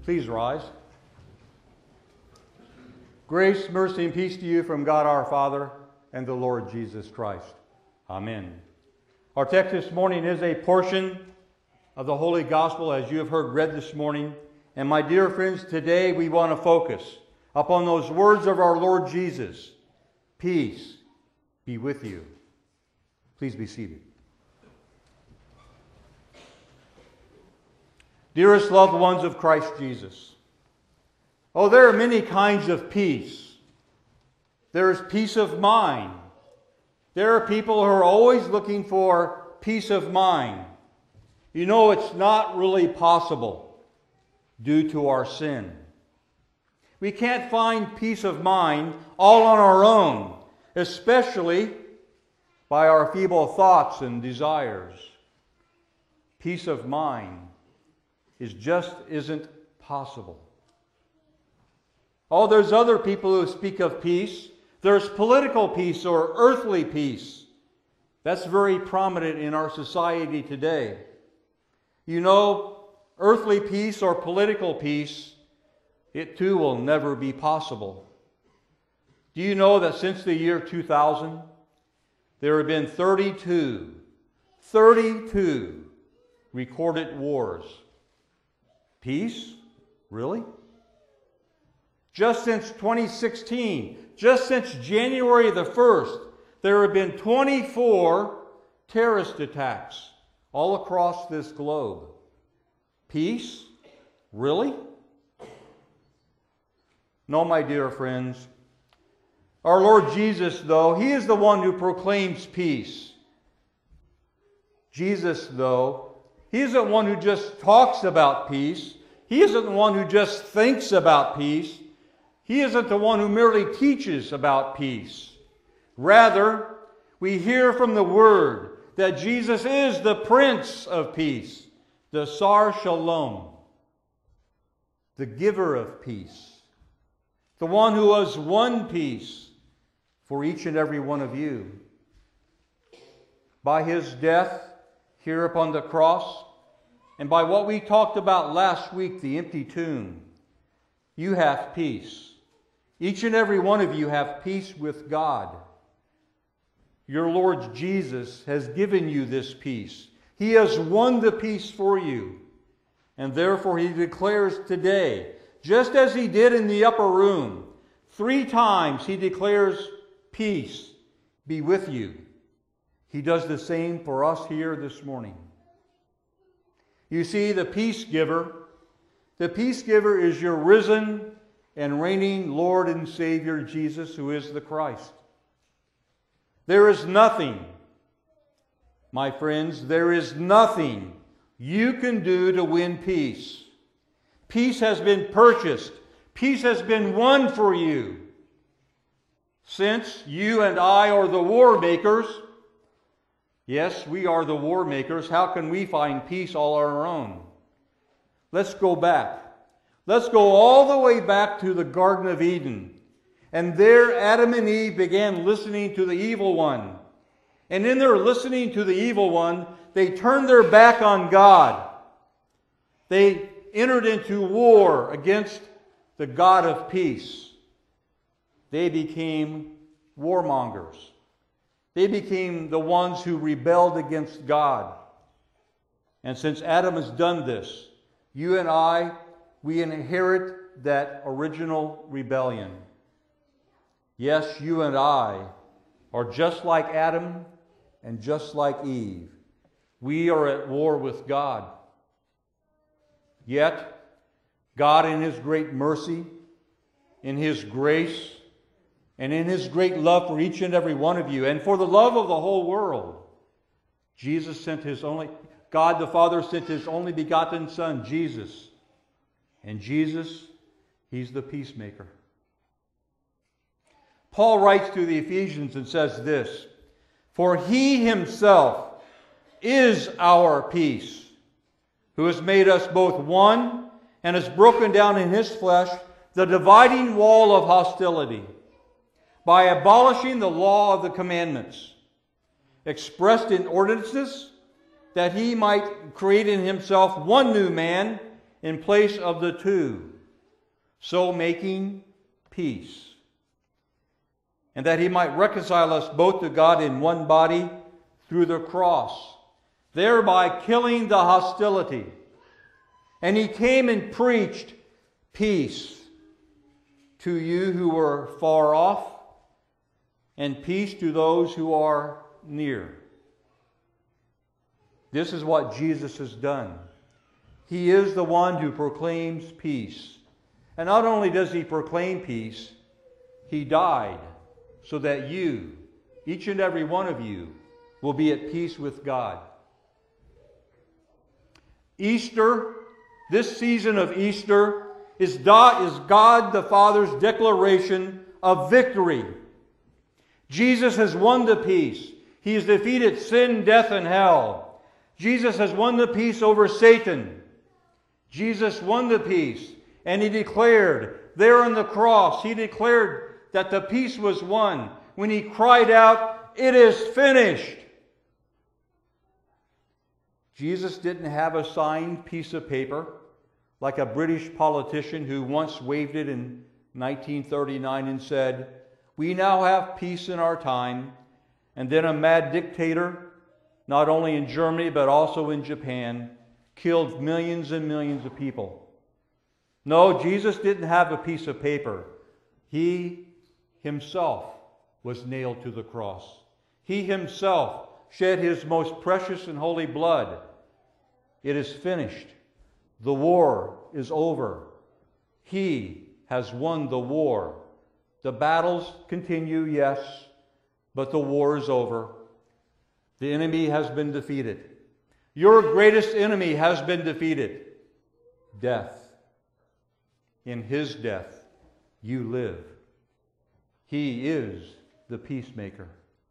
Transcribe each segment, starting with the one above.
Please rise. Grace, mercy, and peace to you from God our Father and the Lord Jesus Christ. Amen. Our text this morning is a portion of the Holy Gospel, as you have heard read this morning. And my dear friends, today we want to focus upon those words of our Lord Jesus. Peace be with you. Please be seated. Dearest loved ones of Christ Jesus, oh, there are many kinds of peace. There is peace of mind. There are people who are always looking for peace of mind. You know, it's not really possible due to our sin. We can't find peace of mind all on our own, especially by our feeble thoughts and desires. Peace of mind isn't possible. Oh, there's other people who speak of peace. There's political peace or earthly peace. That's very prominent in our society today. You know, earthly peace or political peace, it too will never be possible. Do you know that since the year 2000, there have been 32 recorded wars? Peace? Really? Just since 2016, just since January the 1st, there have been 24 terrorist attacks all across this globe. Peace? Really? No, my dear friends. Our Lord Jesus, though, He is the one who proclaims peace. Jesus, though, He isn't one who just talks about peace. He isn't the one who just thinks about peace. He isn't the one who merely teaches about peace. Rather, we hear from the Word that Jesus is the Prince of Peace, the Sar Shalom, the giver of peace, the one who has won peace for each and every one of you. By His death here upon the cross, and by what we talked about last week, the empty tomb, you have peace. Each and every one of you have peace with God. Your Lord Jesus has given you this peace. He has won the peace for you. And therefore He declares today, just as He did in the upper room, 3 times He declares, peace be with you. He does the same for us here this morning. You see, the peace giver is your risen and reigning Lord and Savior Jesus, who is the Christ. There is nothing, my friends, there is nothing you can do to win peace. Peace has been purchased. Peace has been won for you. Since you and I are the war makers, yes, we are the war makers, how can we find peace all on our own? Let's go back. Let's go all the way back to the Garden of Eden. And there Adam and Eve began listening to the evil one. And in their listening to the evil one, they turned their back on God. They entered into war against the God of peace. They became warmongers. They became the ones who rebelled against God. And since Adam has done this, you and I, we inherit that original rebellion. Yes, you and I are just like Adam and just like Eve. We are at war with God. Yet, God in His great mercy, in His grace, and in His great love for each and every one of you, and for the love of the whole world, God the Father sent His only begotten Son, Jesus. And Jesus, He's the peacemaker. Paul writes to the Ephesians and says this, "For He Himself is our peace, who has made us both one and has broken down in His flesh the dividing wall of hostility, by abolishing the law of the commandments, expressed in ordinances, that He might create in Himself one new man in place of the two, so making peace. And that he might reconcile us both to God in one body through the cross, thereby killing the hostility. And he came and preached peace to you who were far off, and peace to those who are near. This is what Jesus has done. He is the one who proclaims peace. And not only does he proclaim peace, he died so that you, each and every one of you, will be at peace with God. Easter, this season of Easter, is God the Father's declaration of victory. Jesus has won the peace. He has defeated sin, death, and hell. Jesus has won the peace over Satan. Jesus won the peace, and he declared there on the cross, he declared that the peace was won when he cried out, "It is finished." Jesus didn't have a signed piece of paper like a British politician who once waved it in 1939 and said, "We now have peace in our time." And then a mad dictator, not only in Germany but also in Japan, killed millions and millions of people. No, Jesus didn't have a piece of paper. He himself was nailed to the cross. He himself shed his most precious and holy blood. It is finished. The war is over. He has won the war. The battles continue, yes, but the war is over. The enemy has been defeated. Your greatest enemy has been defeated. Death. In his death, you live. He is the peacemaker.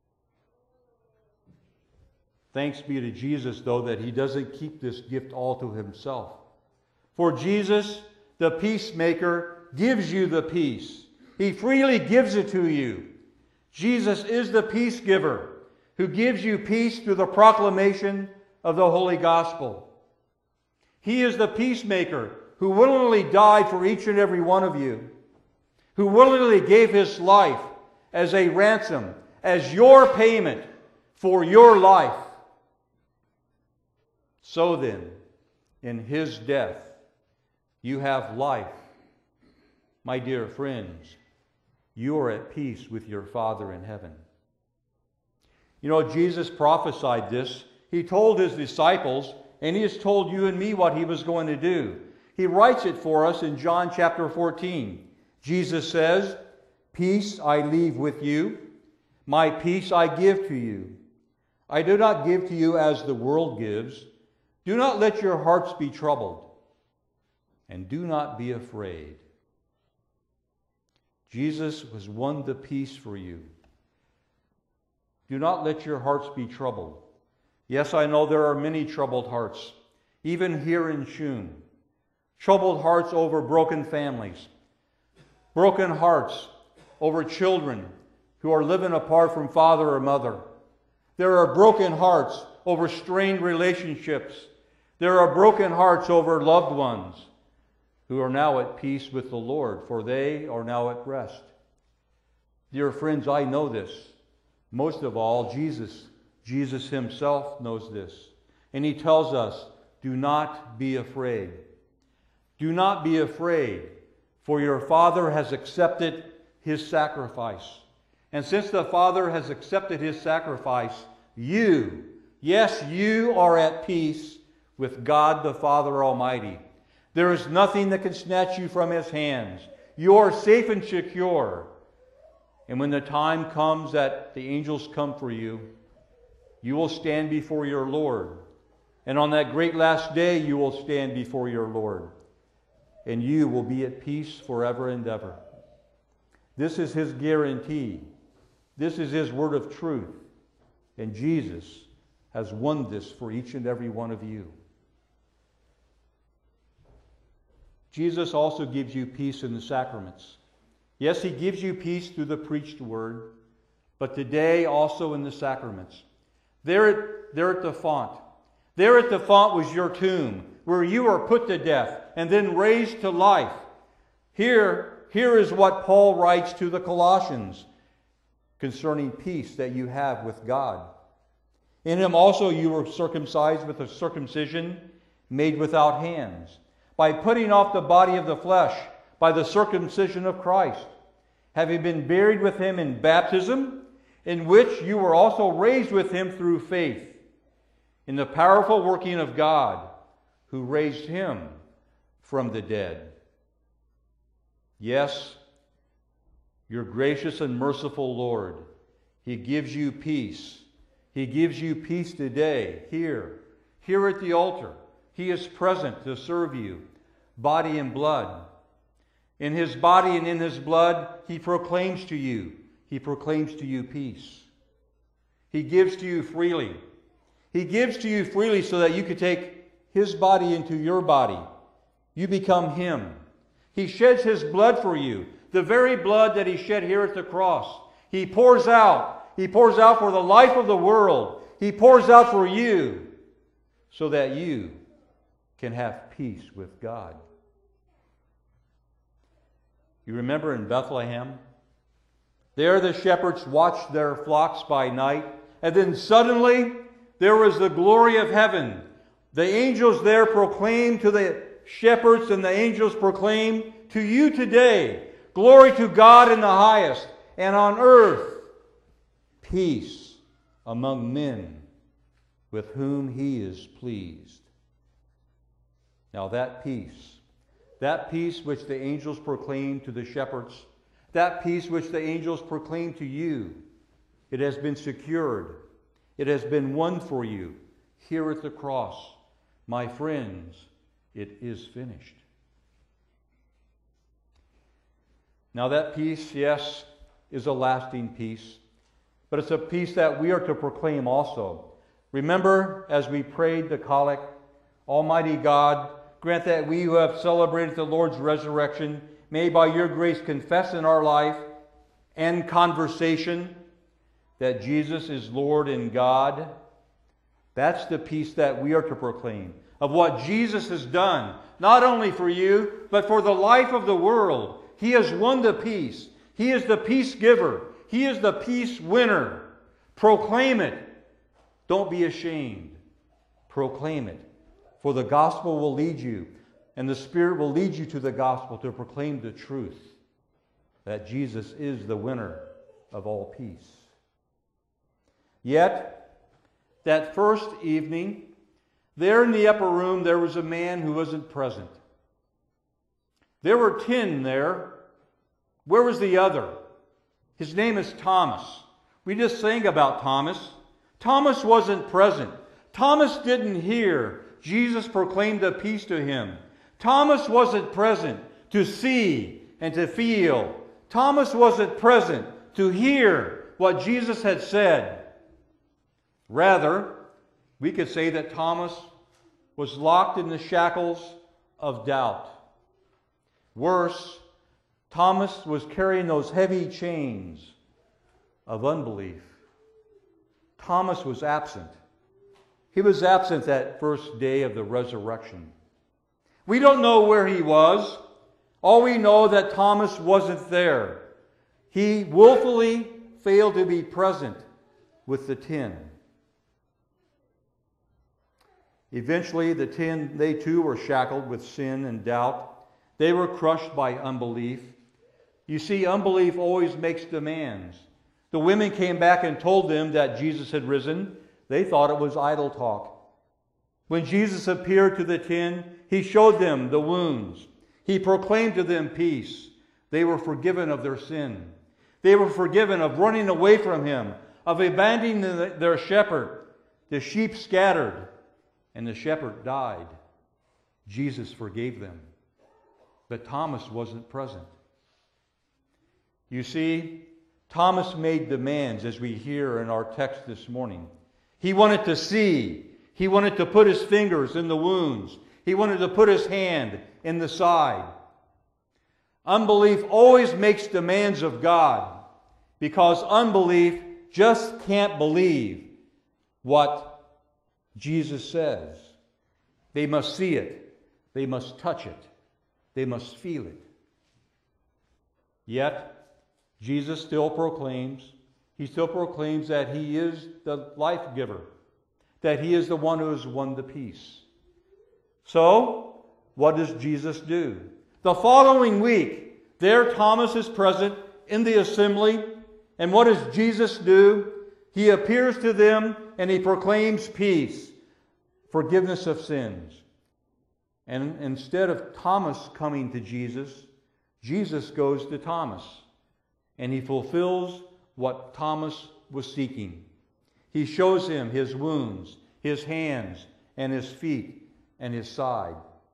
Thanks be to Jesus, though, that he doesn't keep this gift all to himself. For Jesus, the peacemaker, gives you the peace. He freely gives it to you. Jesus is the peace giver who gives you peace through the proclamation of the Holy Gospel. He is the peacemaker who willingly died for each and every one of you, who willingly gave his life as a ransom, as your payment for your life. So then, in his death, you have life. My dear friends, you are at peace with your Father in heaven. You know, Jesus prophesied this. He told his disciples, and he has told you and me what he was going to do. He writes it for us in John chapter 14. Jesus says, "Peace I leave with you, my peace I give to you. I do not give to you as the world gives. Do not let your hearts be troubled, and do not be afraid." Jesus has won the peace for you. Do not let your hearts be troubled. Yes, I know there are many troubled hearts, even here in Shun. Troubled hearts over broken families. Broken hearts over children who are living apart from father or mother. There are broken hearts over strained relationships. There are broken hearts over loved ones who are now at peace with the Lord, for they are now at rest. Dear friends, I know this. Most of all, Jesus himself knows this. And he tells us, do not be afraid. Do not be afraid, for your Father has accepted his sacrifice. And since the Father has accepted his sacrifice, you, yes, you are at peace with God the Father Almighty. There is nothing that can snatch you from his hands. You are safe and secure. And when the time comes that the angels come for you, you will stand before your Lord. And on that great last day, you will stand before your Lord. And you will be at peace forever and ever. This is his guarantee. This is his word of truth. And Jesus has won this for each and every one of you. Jesus also gives you peace in the sacraments. Yes, he gives you peace through the preached word, but today also in the sacraments. There at the font. There at the font was your tomb, where you were put to death, and then raised to life. Here is what Paul writes to the Colossians concerning peace that you have with God. In him also you were circumcised with a circumcision made without hands, by putting off the body of the flesh by the circumcision of Christ, having been buried with him in baptism, in which you were also raised with him through faith, in the powerful working of God, who raised him from the dead. Yes, your gracious and merciful Lord, He gives you peace. He gives you peace today, here at the altar. He is present to serve you, body and blood. In His body and in His blood, He proclaims to you peace. He gives to you freely. He gives to you freely so that you could take His body into your body. You become Him. He sheds His blood for you, the very blood that He shed here at the cross. He pours out. He pours out for the life of the world. He pours out for you so that you can have peace with God. You remember in Bethlehem? There the shepherds watched their flocks by night, and then suddenly there was the glory of heaven. The angels there proclaimed to the shepherds, and the angels proclaim to you today, glory to God in the highest, and on earth peace among men with whom He is pleased. Now that peace which the angels proclaim to the shepherds, that peace which the angels proclaim to you, it has been secured. It has been won for you here at the cross. My friends, it is finished. Now that peace, yes, is a lasting peace, but it's a peace that we are to proclaim also. Remember, as we prayed the collect, Almighty God, grant that we who have celebrated the Lord's resurrection may by your grace confess in our life and conversation that Jesus is Lord and God. That's the peace that we are to proclaim, of what Jesus has done, not only for you, but for the life of the world. He has won the peace. He is the peace giver. He is the peace winner. Proclaim it. Don't be ashamed. Proclaim it. For the gospel will lead you, and the Spirit will lead you to the gospel to proclaim the truth that Jesus is the winner of all peace. Yet, that first evening, there in the upper room, there was a man who wasn't present. There were 10 there. Where was the other? His name is Thomas. We just sang about Thomas. Thomas wasn't present. Thomas didn't hear Jesus proclaim the peace to him. Thomas wasn't present to see and to feel. Thomas wasn't present to hear what Jesus had said. Rather, we could say that Thomas was locked in the shackles of doubt. Worse, Thomas was carrying those heavy chains of unbelief. Thomas was absent. He was absent that first day of the resurrection. We don't know where he was. All we know that Thomas wasn't there. He willfully failed to be present with the 10. Eventually, the 10, they too were shackled with sin and doubt. They were crushed by unbelief. You see, unbelief always makes demands. The women came back and told them that Jesus had risen. They thought it was idle talk. When Jesus appeared to the 10, He showed them the wounds. He proclaimed to them peace. They were forgiven of their sin. They were forgiven of running away from Him, of abandoning their shepherd. The sheep scattered, and the shepherd died. Jesus forgave them. But Thomas wasn't present. You see, Thomas made demands, as we hear in our text this morning. He wanted to see. He wanted to put his fingers in the wounds. He wanted to put his hand in the side. Unbelief always makes demands of God, because unbelief just can't believe what Jesus says. They must see it. They must touch it. They must feel it. Yet, Jesus still proclaims, He still proclaims that He is the life giver, that He is the one who has won the peace. So, what does Jesus do? The following week, there Thomas is present in the assembly, and what does Jesus do? He appears to them and He proclaims peace, forgiveness of sins. And instead of Thomas coming to Jesus, Jesus goes to Thomas, and He fulfills what Thomas was seeking. He shows him His wounds, His hands, and His feet, and His side.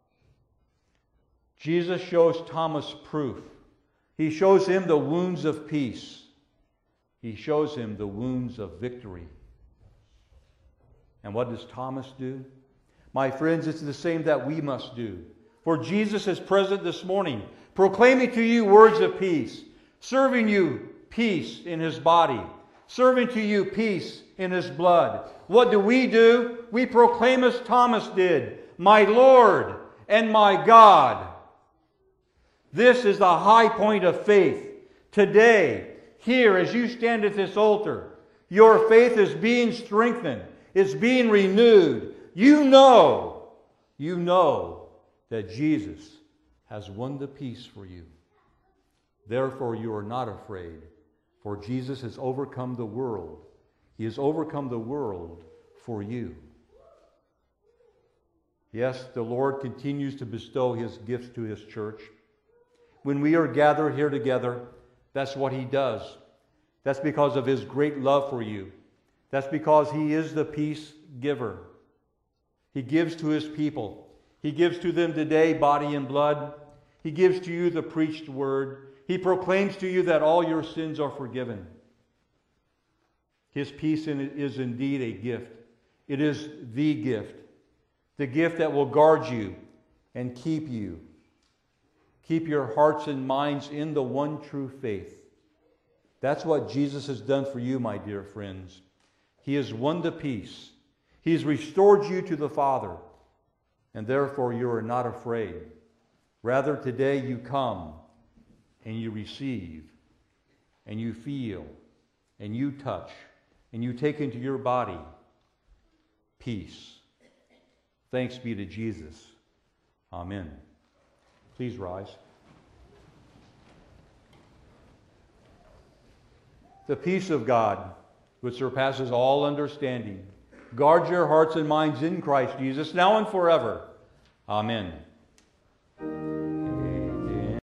Jesus shows Thomas proof. He shows him the wounds of peace. He shows him the wounds of victory. And what does Thomas do? My friends, it's the same that we must do. For Jesus is present this morning, proclaiming to you words of peace, serving you peace in His body, serving to you peace in His blood. What do? We proclaim as Thomas did, my Lord and my God. This is the high point of faith. Today, here as you stand at this altar, your faith is being strengthened. It's being renewed. You know that Jesus has won the peace for you. Therefore, you are not afraid, for Jesus has overcome the world. He has overcome the world for you. Yes, the Lord continues to bestow His gifts to His church. When we are gathered here together, that's what He does. That's because of His great love for you. That's because He is the peace giver. He gives to His people. He gives to them today body and blood. He gives to you the preached word. He proclaims to you that all your sins are forgiven. His peace is indeed a gift. It is the gift that will guard you and keep you. Keep your hearts and minds in the one true faith. That's what Jesus has done for you, my dear friends. He has won the peace. He has restored you to the Father, and therefore you are not afraid. Rather, today you come and you receive, and you feel, and you touch, and you take into your body peace. Thanks be to Jesus. Amen. Please rise. The peace of God, which surpasses all understanding, guard your hearts and minds in Christ Jesus, now and forever. Amen.